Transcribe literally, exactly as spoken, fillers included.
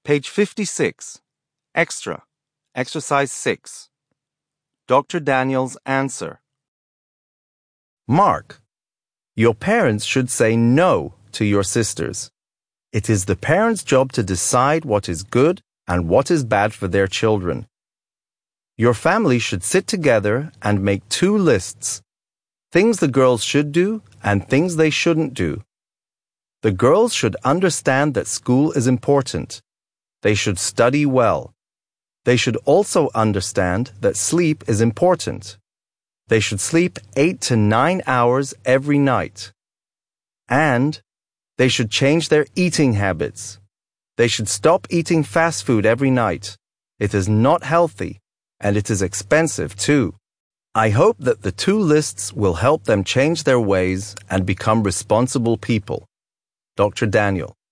Page fifty-six. Extra. Exercise six. Doctor Daniel's answer. Mark, your parents should say no to your sisters. It is the parents' job to decide what is good and what is bad for their children. Your family should sit together and make two lists: things the girls should do and things they shouldn't do. The girls should understand that school is important. They should study well. They should also understand that sleep is important. They should sleep eight to nine hours every night. And they should change their eating habits. They should stop eating fast food every night. It is not healthy, and it is expensive too. I hope that the two lists will help them change their ways and become responsible people. Doctor Daniel.